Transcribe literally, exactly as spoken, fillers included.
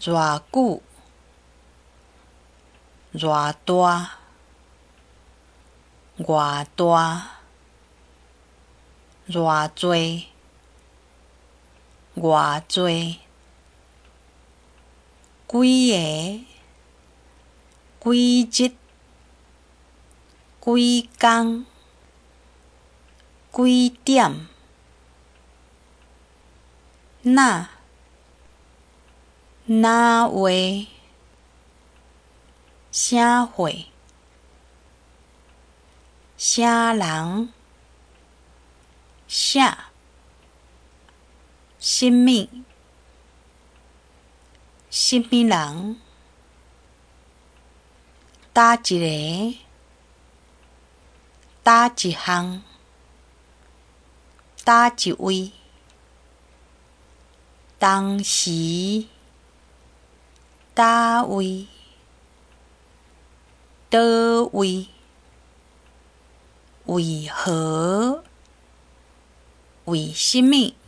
偌久，偌大，偌大，偌济，偌济，几个，几日，几工，几点，哪，哪话，啥货，啥人，啥，什么，什么人，倒一个，倒一项，倒一位，当时，倒位，倒位，为何，为什么？